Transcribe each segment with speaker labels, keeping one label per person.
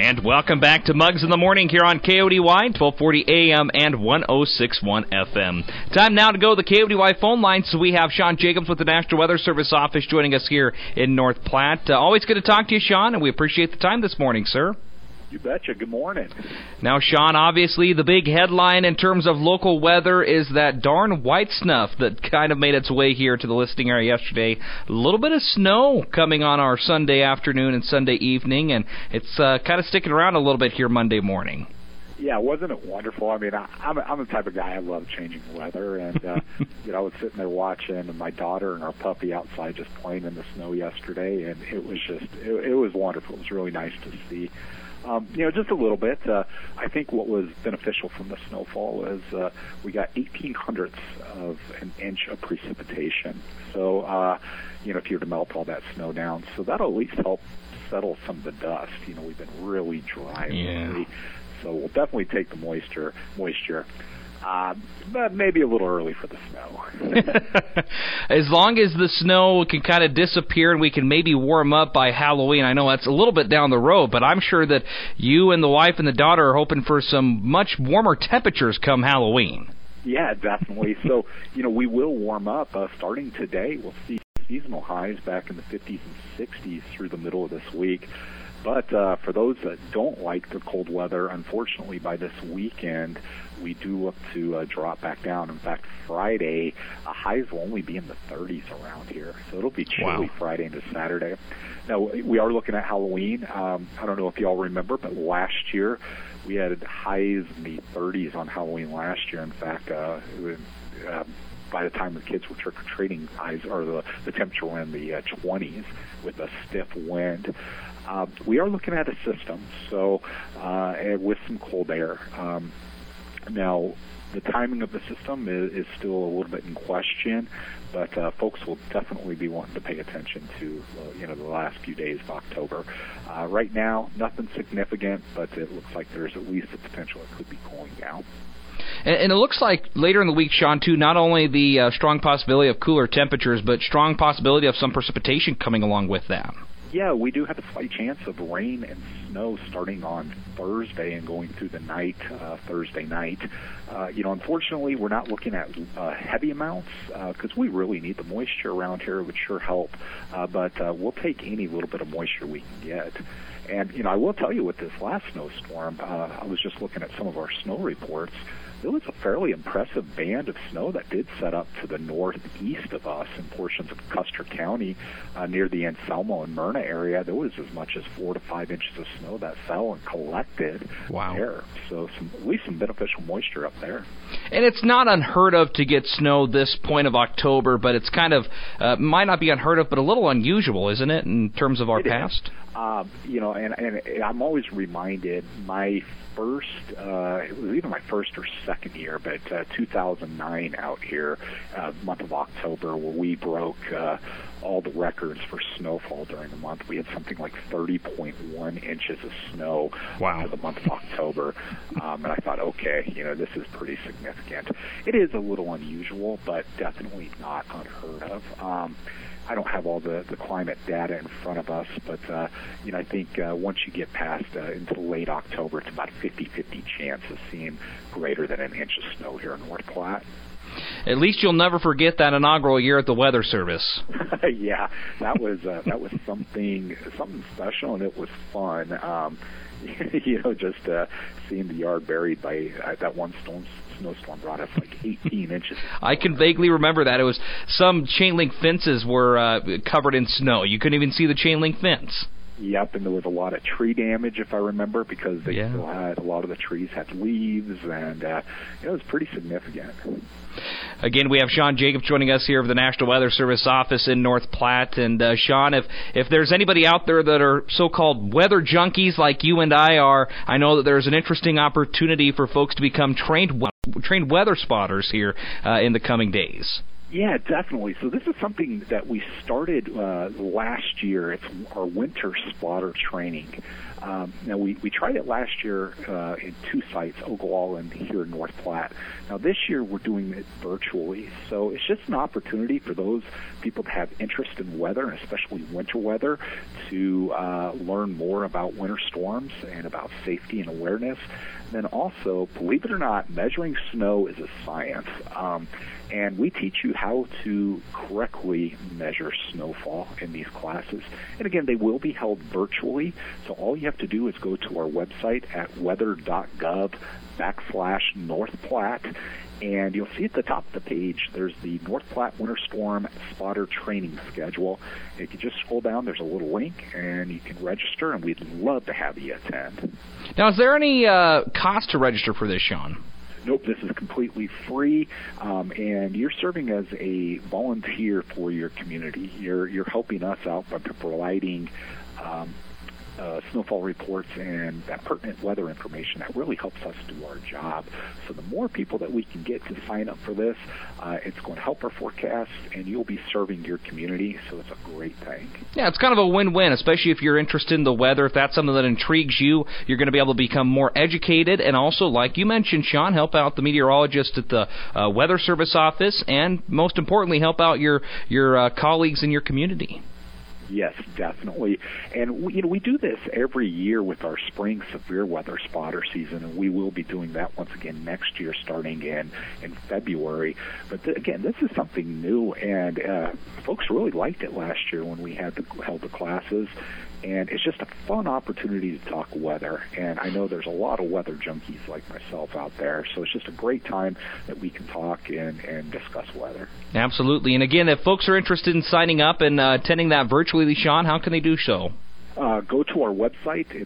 Speaker 1: And welcome back to Mugs in the Morning here on KODY, 1240 AM and 1061 FM. Time now to go to the KODY phone line. So we have Sean Jacobs with the National Weather Service office joining us here in North Platte. Always good to talk to you, Sean, and we appreciate the time this morning, sir.
Speaker 2: You betcha. Good morning.
Speaker 1: Now, Sean, obviously the big headline in terms of local weather is that darn white snuff that kind of made its way here to the listing area yesterday. A little bit of snow coming on our Sunday afternoon and Sunday evening, and it's kind of sticking around a little bit here Monday morning.
Speaker 2: Yeah, wasn't it wonderful? I mean, I'm the type of guy, I love changing weather, and I was sitting there watching my daughter and our puppy outside just playing in the snow yesterday, and it was just, it was wonderful. It was really nice to see. Just a little bit. I think what was beneficial from the snowfall is we got 1/1800ths of an inch of precipitation. So, if you were to melt all that snow down, so that'll at least help settle some of the dust. We've been really dry lately, so we'll definitely take the moisture. But maybe a little early for the snow.
Speaker 1: As long as the snow can kind of disappear and we can maybe warm up by Halloween. I know that's a little bit down the road, but I'm sure that you and the wife and the daughter are hoping for some much warmer temperatures come Halloween.
Speaker 2: Yeah, definitely. So, we will warm up starting today. We'll see seasonal highs back in the 50s and 60s through the middle of this week. But for those that don't like the cold weather, unfortunately, by this weekend, we do look to drop back down. In fact, Friday, highs will only be in the 30s around here. So it'll be chilly Friday into Saturday. Now, we are looking at Halloween. I don't know if you all remember, but last year we had highs in the 30s on Halloween last year. In fact, by the time the kids were trick-or-treating, the temperature were in the 20s with a stiff wind. We are looking at a system, so with some cold air. Now, the timing of the system is still a little bit in question, but folks will definitely be wanting to pay attention to the last few days of October. Right now, nothing significant, but it looks like there's at least a potential it could be cooling down.
Speaker 1: And it looks like later in the week, Sean, too, not only the strong possibility of cooler temperatures, but strong possibility of some precipitation coming along with that.
Speaker 2: Yeah, we do have a slight chance of rain and snow starting on Thursday and going through the night, Thursday night. Unfortunately, we're not looking at heavy amounts because we really need the moisture around here. It would sure help, but we'll take any little bit of moisture we can get. And, I will tell you with this last snowstorm, I was just looking at some of our snow reports. There was a fairly impressive band of snow that did set up to the northeast of us in portions of Custer County near the Anselmo and Myrna area. There was as much as 4 to 5 inches of snow that fell and collected there. So at least some beneficial moisture up there.
Speaker 1: And it's not unheard of to get snow this point of October, but it's kind of, might not be unheard of, but a little unusual, isn't it, in terms of our past?
Speaker 2: And I'm always reminded it was either my first or second year, but 2009 out here, month of October, where we broke all the records for snowfall during the month. We had something like 30.1 inches of snow for the month of October. And I thought, okay, this is pretty significant. It is a little unusual, but definitely not unheard of. I don't have all the climate data in front of us, but I think once you get past into late October, it's about a 50-50 chance of seeing greater than an inch of snow here in North Platte.
Speaker 1: At least you'll never forget that inaugural year at the Weather Service.
Speaker 2: Yeah, that was something special, and it was fun. Just seeing the yard buried by that one snowstorm brought us like 18 inches.
Speaker 1: I can vaguely remember that. It was some chain link fences were covered in snow. You couldn't even see the chain link fence.
Speaker 2: Yep, and there was a lot of tree damage, if I remember, because they still had a lot of the trees had leaves, and it was pretty significant.
Speaker 1: Again, we have Sean Jacobs joining us here of the National Weather Service office in North Platte. And Sean, if there's anybody out there that are so-called weather junkies like you and I are, I know that there's an interesting opportunity for folks to become trained weather spotters here in the coming days.
Speaker 2: Yeah, definitely. So this is something that we started last year. It's our winter spotter training. Now, we tried it last year in 2 sites, Ogallala and here in North Platte. Now, this year we're doing it virtually, so it's just an opportunity for those people that have interest in weather, and especially winter weather, to learn more about winter storms and about safety and awareness. And then also, believe it or not, measuring snow is a science. And we teach you how to correctly measure snowfall in these classes. And again, they will be held virtually, so all you have to do is go to our website at weather.gov/North Platte, and you'll see at the top of the page, there's the North Platte Winter Storm Spotter Training Schedule. If you just scroll down, there's a little link, and you can register, and we'd love to have you attend.
Speaker 1: Now, is there any cost to register for this, Sean?
Speaker 2: Nope, this is completely free, and you're serving as a volunteer for your community. You're helping us out by providing snowfall reports and that pertinent weather information that really helps us do our job. So the more people that we can get to sign up for this, it's going to help our forecast, and you'll be serving your community, so it's a great thing. Yeah,
Speaker 1: it's kind of a win-win, especially if you're interested in the weather. If that's something that intrigues you, you're going to be able to become more educated, and also, like you mentioned, Sean, help out the meteorologist at the Weather Service office, and most importantly, help out your colleagues in your community.
Speaker 2: Yes, definitely. And we do this every year with our spring severe weather spotter season, and we will be doing that once again next year starting in February. But again, this is something new, and folks really liked it last year when we held the classes. And it's just a fun opportunity to talk weather. And I know there's a lot of weather junkies like myself out there, so it's just a great time that we can talk and discuss weather.
Speaker 1: Absolutely. And again, if folks are interested in signing up and attending that virtually, Sean, how can they do so?
Speaker 2: Go to our website. It's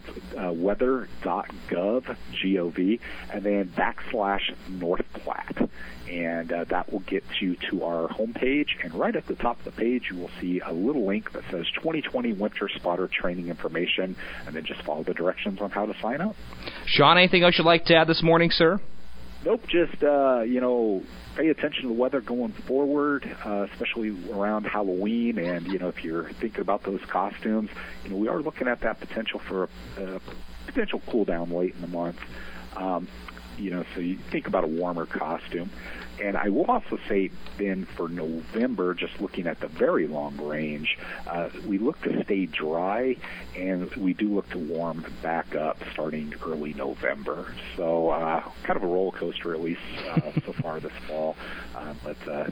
Speaker 2: weather.gov, G-O-V, and then /North Platte. And that will get you to our homepage. And right at the top of the page, you will see a little link that says 2020 Winter Spotter Training Information, and then just follow the directions on how to sign up.
Speaker 1: Sean, anything else you'd like to add this morning, sir?
Speaker 2: Nope, just, pay attention to the weather going forward, especially around Halloween. And, if you're thinking about those costumes, we are looking at that potential for a potential cool down late in the month. So you think about a warmer costume. And I will also say then for November, just looking at the very long range, we look to stay dry, and we do look to warm back up starting early November. So kind of a roller coaster, at least so far this fall. But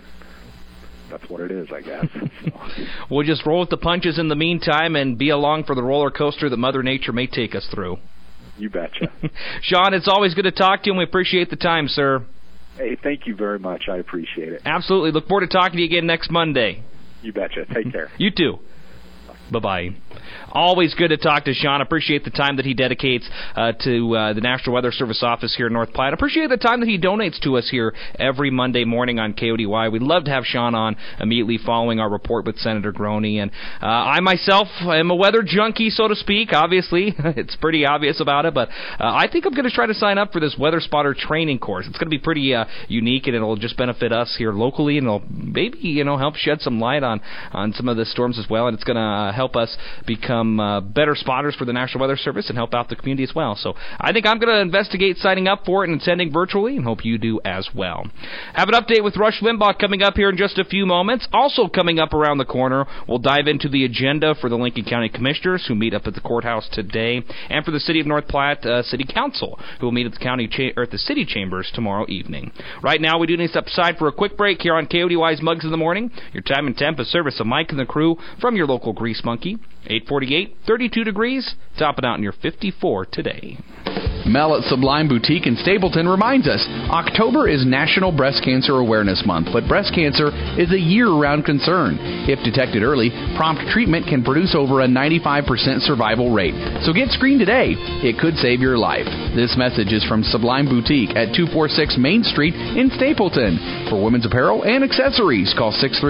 Speaker 2: that's what it is, I guess. So.
Speaker 1: We'll just roll with the punches in the meantime and be along for the roller coaster that Mother Nature may take us through.
Speaker 2: You betcha.
Speaker 1: Sean, it's always good to talk to you, and we appreciate the time, sir.
Speaker 2: Hey, thank you very much. I appreciate it.
Speaker 1: Absolutely. Look forward to talking to you again next Monday.
Speaker 2: You betcha. Take care.
Speaker 1: You too. Bye-bye. Always good to talk to Sean. Appreciate the time that he dedicates to the National Weather Service office here in North Platte. Appreciate the time that he donates to us here every Monday morning on KODY. We'd love to have Sean on immediately following our report with Senator Groney. And I myself am a weather junkie, so to speak. Obviously, it's pretty obvious about it. But I think I'm going to try to sign up for this Weather Spotter training course. It's going to be pretty unique, and it'll just benefit us here locally, and it'll maybe help shed some light on some of the storms as well. And it's going to help us become better spotters for the National Weather Service and help out the community as well. So I think I'm going to investigate signing up for it and attending virtually, and hope you do as well. Have an update with Rush Limbaugh coming up here in just a few moments. Also coming up around the corner, we'll dive into the agenda for the Lincoln County Commissioners who meet up at the courthouse today, and for the City of North Platte City Council who will meet at the at the City Chambers tomorrow evening. Right now, we do need to step aside for a quick break here on KODY's Mugs in the Morning. Your time and temp is service of Mike and the crew from your local Grease Monkey. 848, 32 degrees, topping out in your 54 today.
Speaker 3: Mel at Sublime Boutique in Stapleton reminds us, October is National Breast Cancer Awareness Month, but breast cancer is a year-round concern. If detected early, prompt treatment can produce over a 95% survival rate. So get screened today. It could save your life. This message is from Sublime Boutique at 246 Main Street in Stapleton. For women's apparel and accessories, call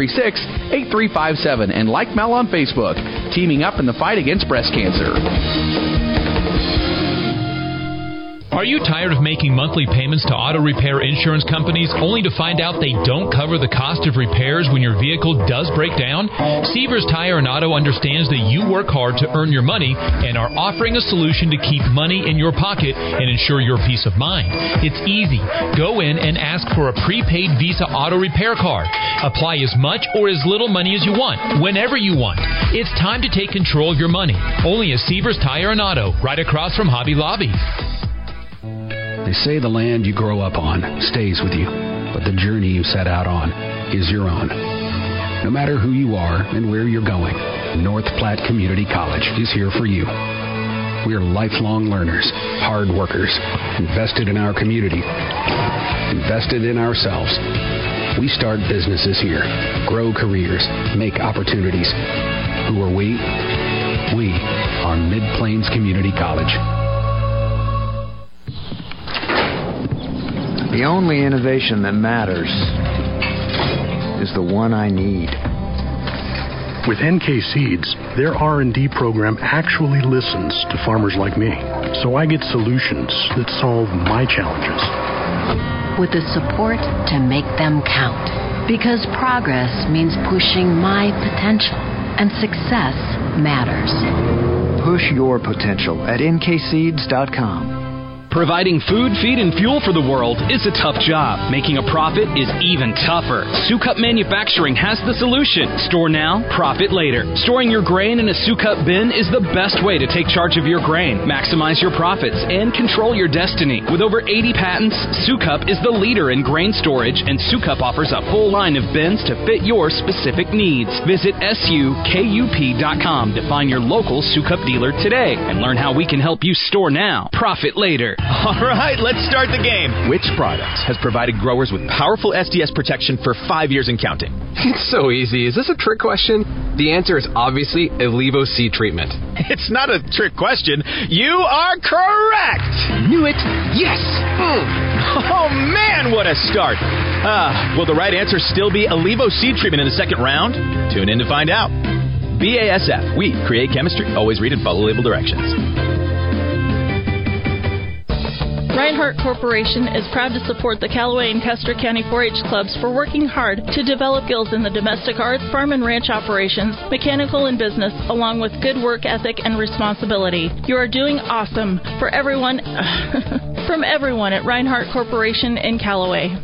Speaker 3: 636-8357 and like Mel on Facebook. Teaming up in the fight against breast cancer.
Speaker 4: Are Are you tired of making monthly payments to auto repair insurance companies only to find out they don't cover the cost of repairs when your vehicle does break down? Severs Tire and Auto understands that you work hard to earn your money and are offering a solution to keep money in your pocket and ensure your peace of mind. It's easy. Go in and ask for a prepaid Visa auto repair card. Apply as much or as little money as you want, whenever you want. It's time to take control of your money. Only at Severs Tire and Auto, right across from Hobby Lobby.
Speaker 5: They say the land you grow up on stays with you, but the journey you set out on is your own. No matter who you are and where you're going, North Platte Community College is here for you. We are lifelong learners, hard workers, invested in our community, invested in ourselves. We start businesses here, grow careers, make opportunities. Who are we? We are Mid-Plains Community College.
Speaker 6: The only innovation that matters is the one I need.
Speaker 7: With NK Seeds, their R&D program actually listens to farmers like me, so I get solutions that solve my challenges.
Speaker 8: With the support to make them count. Because progress means pushing my potential, and success matters.
Speaker 6: Push your potential at nkseeds.com.
Speaker 9: Providing food, feed, and fuel for the world is a tough job. Making a profit is even tougher. Sukup Manufacturing has the solution. Store now, profit later. Storing your grain in a Sukup bin is the best way to take charge of your grain, maximize your profits, and control your destiny. With over 80 patents, Sukup is the leader in grain storage, and Sukup offers a full line of bins to fit your specific needs. Visit sukup.com to find your local Sukup dealer today and learn how we can help you store now, profit later.
Speaker 10: All right, let's start the game. Which product has provided growers with powerful SDS protection for 5 years and counting?
Speaker 11: It's so easy. Is this a trick question? The answer is obviously Alivo Seed Treatment.
Speaker 10: It's not a trick question. You are correct.
Speaker 11: Knew it. Yes.
Speaker 10: Oh, man, what a start. Will the right answer still be Alivo Seed Treatment in the second round? Tune in to find out. BASF, we create chemistry. Always read and follow label directions.
Speaker 12: Reinhardt Corporation is proud to support the Callaway and Custer County 4-H clubs for working hard to develop skills in the domestic arts, farm and ranch operations, mechanical and business, along with good work ethic and responsibility. You are doing awesome for everyone, from everyone at Reinhardt Corporation in Callaway.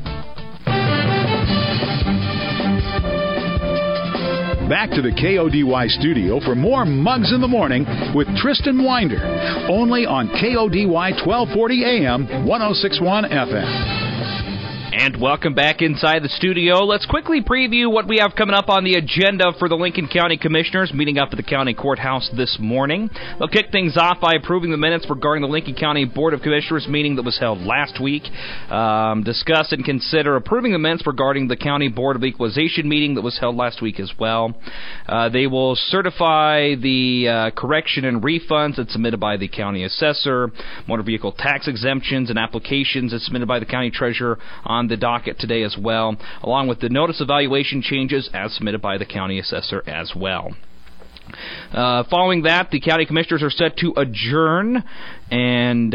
Speaker 13: Back to the KODY studio for more Mugs in the Morning with Tristan Winder, only on KODY 1240 AM, 106.1 FM.
Speaker 1: And welcome back inside the studio. Let's quickly preview what we have coming up on the agenda for the Lincoln County Commissioners meeting up at the County Courthouse this morning. They'll kick things off by approving the minutes regarding the Lincoln County Board of Commissioners meeting that was held last week. Discuss and consider approving the minutes regarding the County Board of Equalization meeting that was held last week as well. They will certify the correction and refunds that's submitted by the county assessor, motor vehicle tax exemptions and applications that's submitted by the county treasurer on the docket today as well, along with the notice of valuation changes as submitted by the county assessor as well. Following that, the county commissioners are set to adjourn, and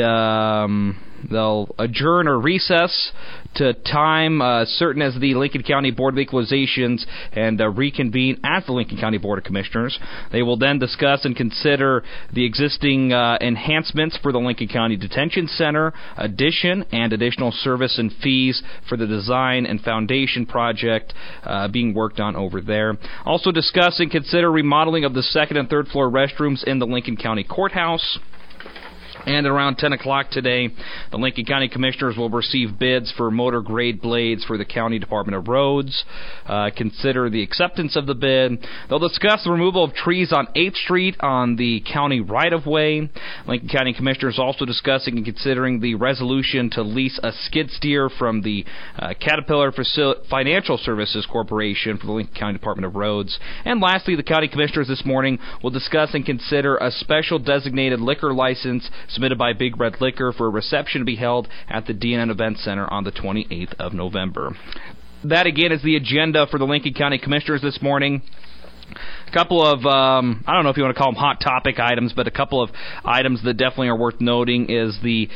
Speaker 1: they'll adjourn or recess to time certain as the Lincoln County Board of Equalizations and reconvene as the Lincoln County Board of Commissioners. They will then discuss and consider the existing enhancements for the Lincoln County Detention Center, addition and additional service and fees for the design and foundation project being worked on over there. Also discuss and consider remodeling of the second and third floor restrooms in the Lincoln County Courthouse. And at around 10 o'clock today, the Lincoln County Commissioners will receive bids for motor grade blades for the County Department of Roads. Consider the acceptance of the bid. They'll discuss the removal of trees on 8th Street on the county right-of-way. Lincoln County Commissioners also discussing and considering the resolution to lease a skid steer from the Caterpillar Financial Services Corporation for the Lincoln County Department of Roads. And lastly, the County Commissioners this morning will discuss and consider a special designated liquor license submitted by Big Red Liquor for a reception to be held at the DNN Event Center on the 28th of November. That, again, is the agenda for the Lincoln County Commissioners this morning. couple of, I don't know if you want to call them hot topic items, but a couple of items that definitely are worth noting is the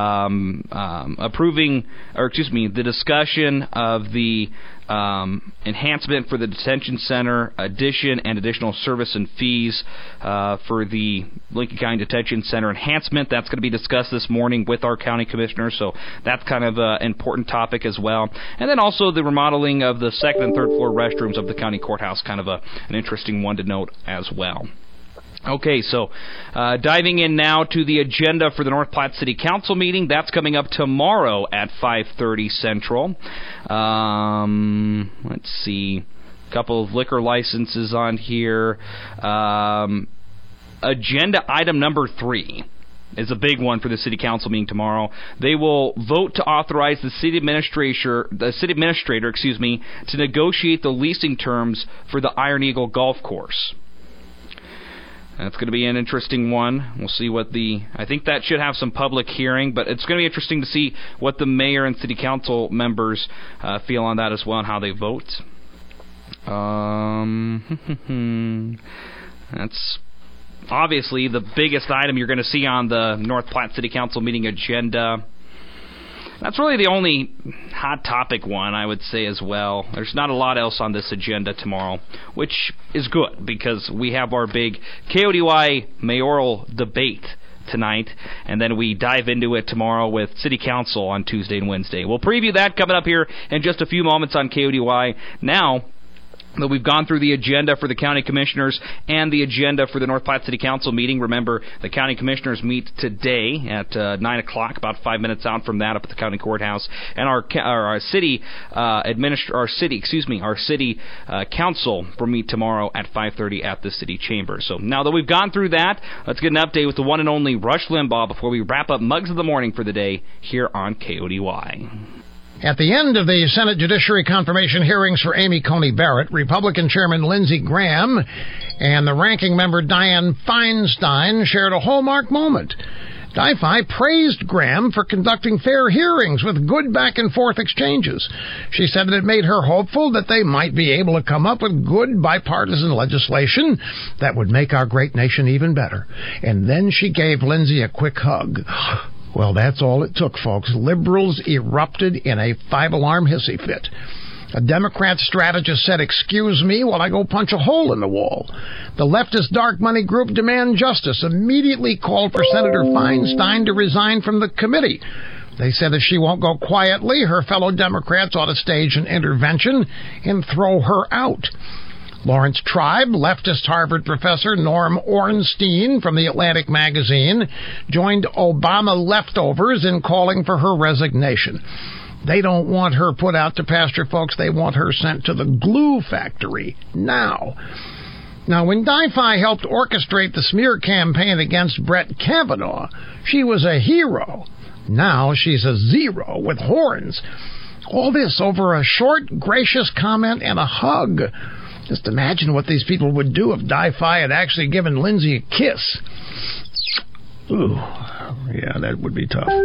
Speaker 1: the discussion of the enhancement for the detention center, addition and additional service and fees for the Lincoln County Detention Center enhancement. That's going to be discussed this morning with our county commissioners, so that's kind of an important topic as well. And then also the remodeling of the second and third floor restrooms of the county courthouse, kind of an interesting one to note as well. Okay, so diving in now to the agenda for the North Platte City Council meeting. That's coming up tomorrow at 5:30 Central. Let's see. A couple of liquor licenses on here. Agenda item number 3 is a big one for the City Council meeting tomorrow. They will vote to authorize the city administrator, to negotiate the leasing terms for the Iron Eagle Golf Course. That's going to be an interesting one. We'll see what I think that should have some public hearing, but it's going to be interesting to see what the mayor and city council members feel on that as well and how they vote. That's obviously the biggest item you're going to see on the North Platte City Council meeting agenda. That's really the only hot topic one, I would say, as well. There's not a lot else on this agenda tomorrow, which is good because we have our big KODY mayoral debate tonight, and then we dive into it tomorrow with City Council on Tuesday and Wednesday. We'll preview that coming up here in just a few moments on KODY. Now that we've gone through the agenda for the county commissioners and the agenda for the North Platte City Council meeting. Remember, the county commissioners meet today at 9 o'clock, about 5 minutes out from that, up at the county courthouse. And our city council will meet tomorrow at 5:30 at the city chamber. So now that we've gone through that, let's get an update with the one and only Rush Limbaugh before we wrap up Mugs of the Morning for the day here on KODY.
Speaker 14: At the end of the Senate Judiciary confirmation hearings for Amy Coney Barrett, Republican Chairman Lindsey Graham and the ranking member Dianne Feinstein shared a hallmark moment. Di-Fi praised Graham for conducting fair hearings with good back-and-forth exchanges. She said that it made her hopeful that they might be able to come up with good bipartisan legislation that would make our great nation even better. And then she gave Lindsey a quick hug. Well, that's all it took, folks. Liberals erupted in a five-alarm hissy fit. A Democrat strategist said, "Excuse me while I go punch a hole in the wall." The leftist dark money group Demand Justice immediately called for Senator Feinstein to resign from the committee. They said if she won't go quietly, her fellow Democrats ought to stage an intervention and throw her out. Lawrence Tribe, leftist Harvard professor Norm Ornstein from the Atlantic magazine, joined Obama leftovers in calling for her resignation. They don't want her put out to pasture, folks. They want her sent to the glue factory now. Now, when Di-Fi helped orchestrate the smear campaign against Brett Kavanaugh, she was a hero. Now she's a zero with horns. All this over a short, gracious comment and a hug. Just imagine what these people would do if Di-Fi had actually given Lindsey a kiss. Ooh, yeah, that would be tough.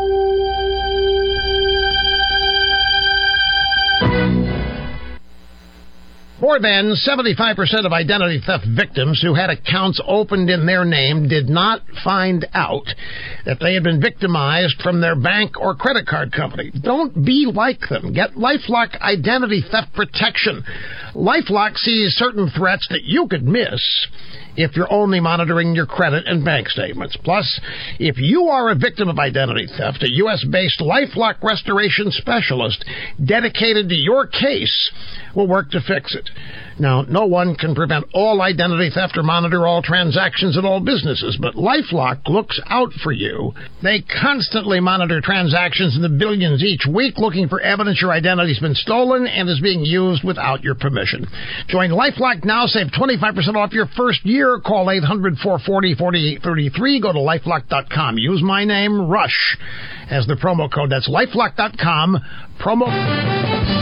Speaker 14: More than 75% of identity theft victims who had accounts opened in their name did not find out that they had been victimized from their bank or credit card company. Don't be like them. Get LifeLock Identity Theft Protection. LifeLock sees certain threats that you could miss if you're only monitoring your credit and bank statements. Plus, if you are a victim of identity theft, a U.S.-based LifeLock restoration specialist dedicated to your case will work to fix it. Now, no one can prevent all identity theft or monitor all transactions at all businesses, but LifeLock looks out for you. They constantly monitor transactions in the billions each week, looking for evidence your identity's been stolen and is being used without your permission. Join LifeLock now. Save 25% off your first year. Call 800-440-4833. Go to LifeLock.com. Use my name, Rush, as the promo code. That's LifeLock.com. Promo.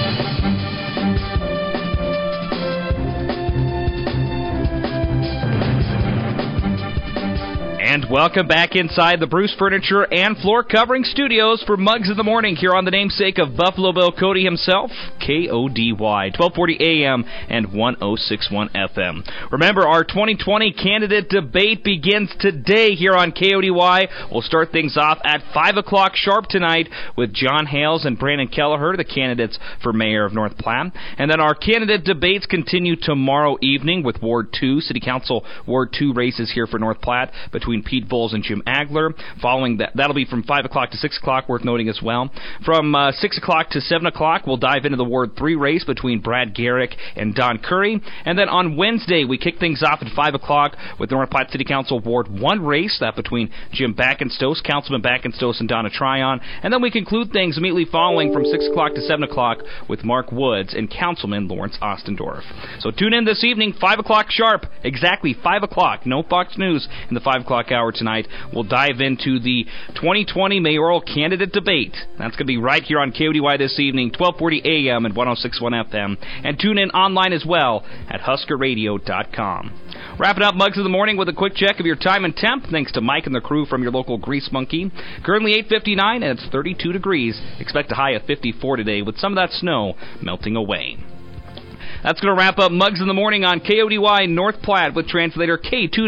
Speaker 1: And welcome back inside the Bruce Furniture and Floor Covering Studios for Mugs in the Morning here on the namesake of Buffalo Bill Cody himself, KODY, 1240 AM and 1061 FM. Remember, our 2020 candidate debate begins today here on KODY. We'll start things off at 5 o'clock sharp tonight with John Hales and Brandon Kelleher, the candidates for mayor of North Platte. And then our candidate debates continue tomorrow evening with Ward 2, City Council Ward 2 races here for North Platte between Pete Bowles and Jim Agler. Following that, that'll be from 5 o'clock to 6 o'clock, worth noting as well. From 6 o'clock to 7 o'clock, we'll dive into the Ward 3 race between Brad Garrick and Don Curry. And then on Wednesday, we kick things off at 5 o'clock with the North Platte City Council Ward 1 race, that between Jim Backenstose, Councilman Backenstose, and Donna Tryon. And then we conclude things immediately following from 6 o'clock to 7 o'clock with Mark Woods and Councilman Lawrence Ostendorf. So tune in this evening, 5 o'clock sharp, exactly 5 o'clock. No Fox News in the 5 o'clock hour tonight. We'll dive into the 2020 mayoral candidate debate. That's going to be right here on KODY this evening, 1240 AM and 1061 FM. And tune in online as well at HuskerRadio.com. Wrapping up Mugs of the Morning with a quick check of your time and temp, thanks to Mike and the crew from your local Grease Monkey. Currently 8:59 and it's 32 degrees. Expect a high of 54 today with some of that snow melting away. That's going to wrap up Mugs in the Morning on KODY North Platte with translator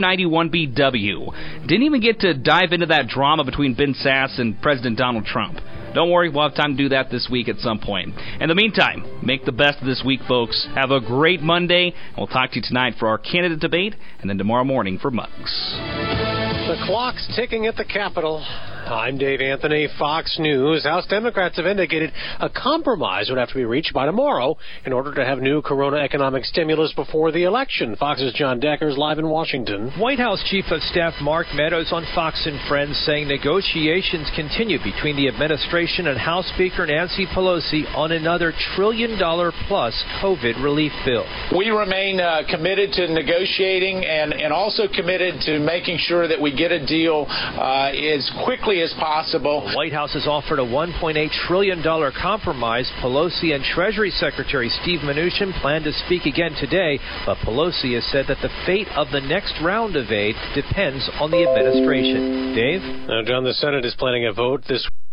Speaker 1: K291BW. Didn't even get to dive into that drama between Ben Sasse and President Donald Trump. Don't worry, we'll have time to do that this week at some point. In the meantime, make the best of this week, folks. Have a great Monday, and we'll talk to you tonight for our candidate debate, and then tomorrow morning for Mugs.
Speaker 15: The clock's ticking at the Capitol. I'm Dave Anthony, Fox News. House Democrats have indicated a compromise would have to be reached by tomorrow in order to have new corona economic stimulus before the election. Fox's John Deckers live in Washington.
Speaker 16: White House Chief of Staff Mark Meadows on Fox and Friends saying negotiations continue between the administration and House Speaker Nancy Pelosi on another $1 trillion-plus COVID relief bill.
Speaker 17: We remain committed to negotiating and also committed to making sure that we get a deal as quickly as possible.
Speaker 16: The White House has offered a $1.8 trillion compromise. Pelosi and Treasury Secretary Steve Mnuchin plan to speak again today, but Pelosi has said that the fate of the next round of aid depends on the administration. Dave?
Speaker 15: Now, John, the Senate is planning a vote this